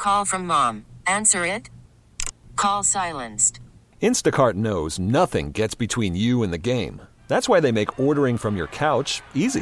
Call from mom. Answer it. Call silenced. Instacart knows nothing gets between you and the game. That's why they make ordering from your couch easy.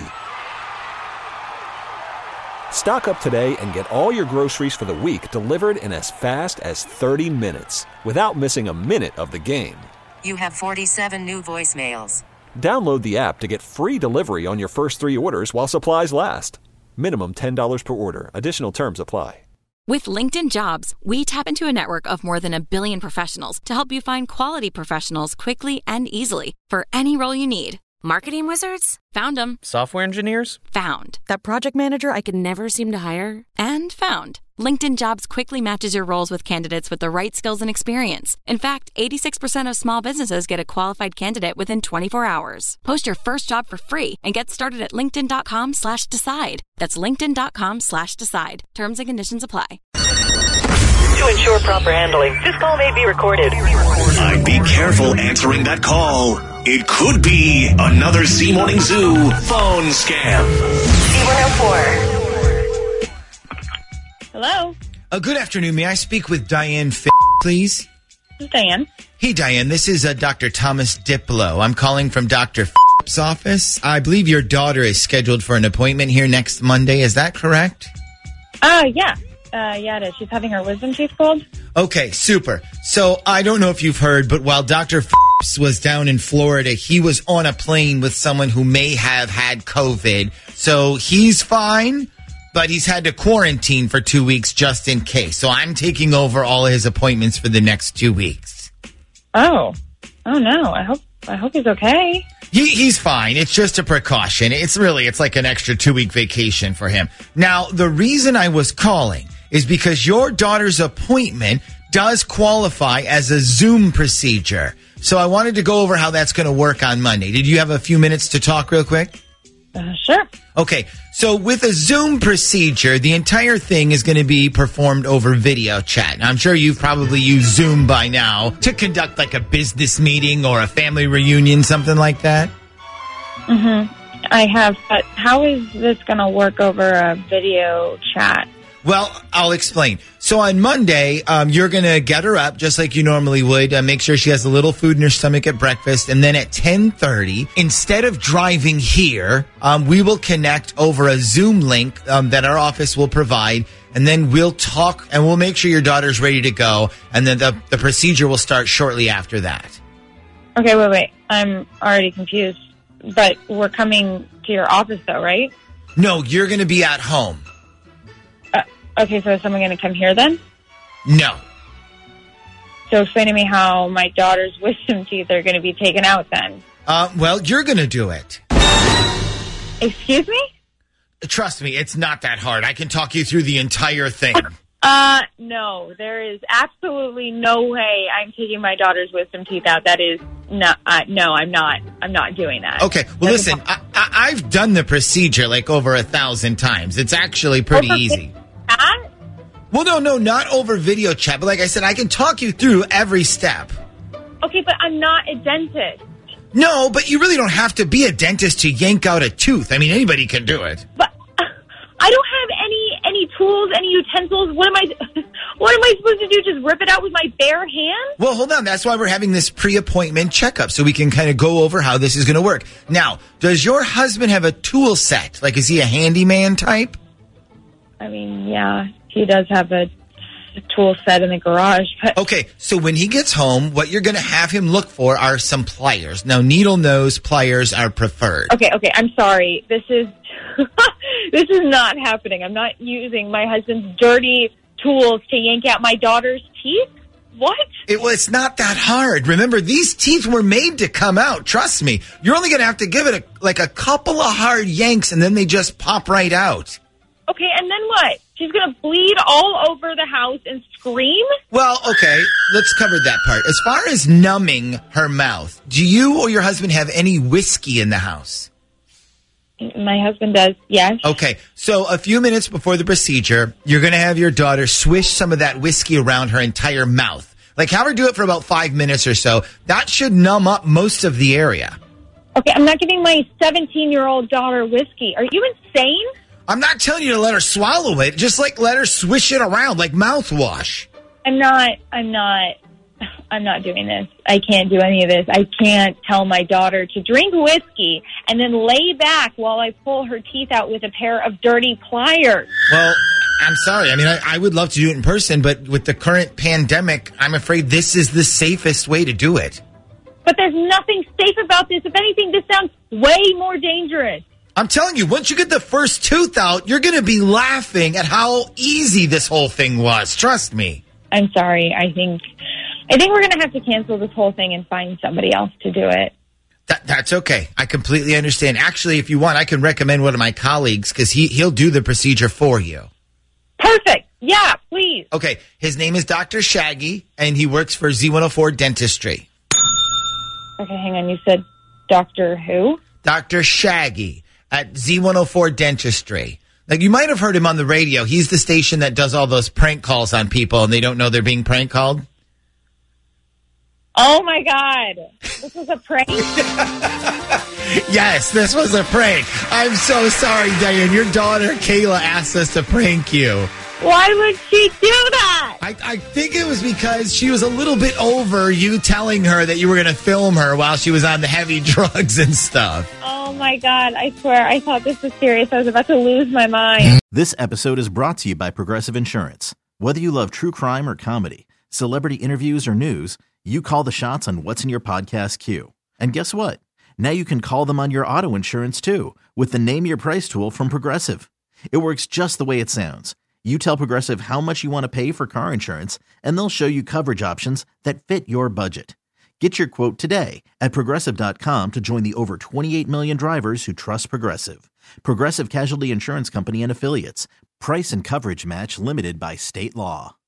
Stock up today and get all your groceries for the week delivered in as fast as 30 minutes without missing a minute of the game. You have 47 new voicemails. Download the app to get free delivery on your first 3 orders while supplies last. Minimum $10 per order. Additional terms apply. With LinkedIn Jobs, we tap into a network of more than 1 billion professionals to help you find quality professionals quickly and easily for any role you need. Marketing wizards? Found them. Software engineers? Found. That project manager I could never seem to hire? And found. LinkedIn Jobs quickly matches your roles with candidates with the right skills and experience. In fact, 86% of small businesses get a qualified candidate within 24 hours. Post your first job for free and get started at linkedin.com/decide. That's linkedin.com/decide. Terms and conditions apply. To ensure proper handling, this call may be recorded. I'd be careful answering that call. It could be another C-Morning Zoo phone scam. C104. Hello? Good afternoon. May I speak with Diane please? This is Diane. Hey, Diane. This is Dr. Thomas Diplo. I'm calling from Dr. office. I believe your daughter is scheduled for an appointment here next Monday. Is that correct? Yeah. Yeah, it is. She's having her wisdom teeth pulled. Okay, super. So I don't know if you've heard, but while Dr. was down in Florida, he was on a plane with someone who may have had COVID. So he's fine, but he's had to quarantine for 2 weeks just in case. So I'm taking over all his appointments for the next 2 weeks. Oh no. I hope he's okay. He's fine. It's just a precaution. It's like an extra 2-week vacation for him. Now, the reason I was calling is because your daughter's appointment does qualify as a Zoom procedure. So I wanted to go over how that's going to work on Monday. Did you have a few minutes to talk real quick? Sure. Okay. So with a Zoom procedure, the entire thing is going to be performed over video chat. Now, I'm sure you've probably used Zoom by now to conduct like a business meeting or a family reunion, something like that. Mm-hmm. I have, but how is this going to work over a video chat? Well, I'll explain. So on Monday, you're going to get her up just like you normally would. Make sure she has a little food in her stomach at breakfast. And then at 10:30, instead of driving here, we will connect over a Zoom link that our office will provide. And then we'll talk and we'll make sure your daughter's ready to go. And then the procedure will start shortly after that. Okay, wait. I'm already confused. But we're coming to your office, though, right? No, you're going to be at home. Okay, so is someone going to come here then? No. So explain to me how my daughter's wisdom teeth are going to be taken out then. Well, you're going to do it. Excuse me? Trust me, it's not that hard. I can talk you through the entire thing. No, there is absolutely no way I'm taking my daughter's wisdom teeth out. That is not, no, I'm not doing that. Okay, well listen, I've done the procedure like over 1,000 times. It's actually pretty easy. Well, no, not over video chat. But like I said, I can talk you through every step. Okay, but I'm not a dentist. No, but you really don't have to be a dentist to yank out a tooth. I mean, anybody can do it. But I don't have any tools, any utensils. What am I supposed to do? Just rip it out with my bare hands? Well, hold on. That's why we're having this pre-appointment checkup, so we can kind of go over how this is going to work. Now, does your husband have a tool set? Like, is he a handyman type? I mean, yeah, he does have a tool set in the garage. But okay, so when he gets home, what you're going to have him look for are some pliers. Now, needle nose pliers are preferred. Okay, I'm sorry. This is this is not happening. I'm not using my husband's dirty tools to yank out my daughter's teeth. What? It's not that hard. Remember, these teeth were made to come out. Trust me. You're only going to have to give it a couple of hard yanks, and then they just pop right out. Okay, and then what? She's going to bleed all over the house and scream? Well, okay, let's cover that part. As far as numbing her mouth, do you or your husband have any whiskey in the house? My husband does, yes. Okay, so a few minutes before the procedure, you're going to have your daughter swish some of that whiskey around her entire mouth. Like, have her do it for about 5 minutes or so. That should numb up most of the area. Okay, I'm not giving my 17-year-old daughter whiskey. Are you insane? I'm not telling you to let her swallow it. Just like let her swish it around like mouthwash. I'm not doing this. I can't do any of this. I can't tell my daughter to drink whiskey and then lay back while I pull her teeth out with a pair of dirty pliers. Well, I'm sorry. I mean, I would love to do it in person, but with the current pandemic, I'm afraid this is the safest way to do it. But there's nothing safe about this. If anything, this sounds way more dangerous. I'm telling you, once you get the first tooth out, you're going to be laughing at how easy this whole thing was. Trust me. I'm sorry. I think we're going to have to cancel this whole thing and find somebody else to do it. That's okay. I completely understand. Actually, if you want, I can recommend one of my colleagues because he'll do the procedure for you. Perfect. Yeah, please. Okay. His name is Dr. Shaggy, and he works for Z104 Dentistry. Okay, hang on. You said Dr. who? Dr. Shaggy at Z104 Dentistry. Like, you might have heard him on the radio. He's the station that does all those prank calls on people, and they don't know they're being prank called. Oh, my God. This was a prank? Yes, this was a prank. I'm so sorry, Diane. Your daughter, Kayla, asked us to prank you. Why would she do that? I think it was because she was a little bit over you telling her that you were going to film her while she was on the heavy drugs and stuff. Oh, my God. I swear, I thought this was serious. I was about to lose my mind. This episode is brought to you by Progressive Insurance. Whether you love true crime or comedy, celebrity interviews or news, you call the shots on what's in your podcast queue. And guess what? Now you can call them on your auto insurance, too, with the Name Your Price tool from Progressive. It works just the way it sounds. You tell Progressive how much you want to pay for car insurance, and they'll show you coverage options that fit your budget. Get your quote today at Progressive.com to join the over 28 million drivers who trust Progressive. Progressive Casualty Insurance Company and Affiliates. Price and coverage match limited by state law.